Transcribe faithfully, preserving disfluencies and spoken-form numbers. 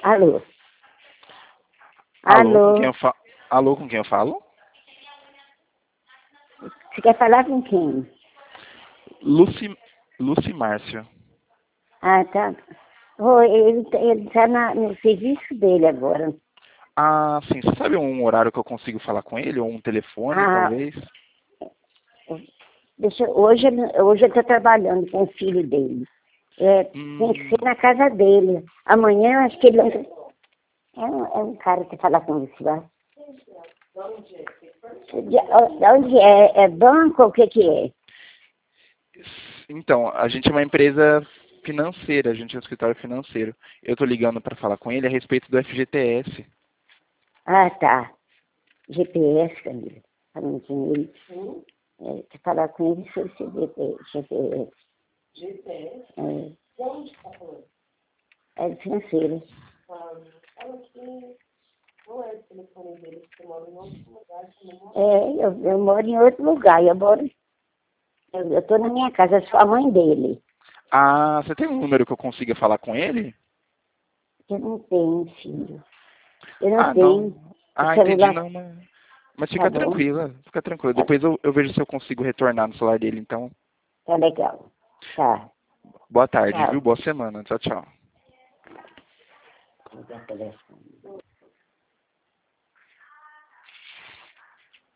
Alô? Alô, com quem Alô? eu fa... Alô, com quem eu falo? Você quer falar com quem? Luci, Luci Márcio. Ah, tá. Oi, ele, tá- ele tá na, no serviço dele agora. Ah, sim. Você sabe um horário que eu consigo falar com ele? Ou um telefone, Ah, talvez? deixa, eu- hoje, ele- hoje ele tá trabalhando com o filho dele. É, tem que ser Hum, na casa dele. Amanhã eu acho que ele... É um, é um cara que fala com você lá. De, de onde é? É banco ou o que que é? então, a gente é uma empresa financeira, a gente é um escritório financeiro. Eu estou ligando para falar com ele a respeito do F G T S. Ah, tá. G P S, Camila. Falando com ele. É, se falar com ele sobre esse G P S. G P S. G P S? É. De onde está falando? É de financeira. É, eu, eu moro em outro lugar. Eu moro... Eu estou na minha casa, eu sou a mãe dele. Ah, você tem um número que eu consiga falar com ele? Eu não tenho, filho. Eu não Ah, não. tenho. O Ah, entendi, celular não, mas, mas tá fica bom. tranquila, fica tranquila. Tá, Depois eu, eu vejo se eu consigo retornar no celular dele, então. tá legal. Tá. Boa tarde, viu? Tchau. Boa semana. Tchau, tchau. Vou dar telefone.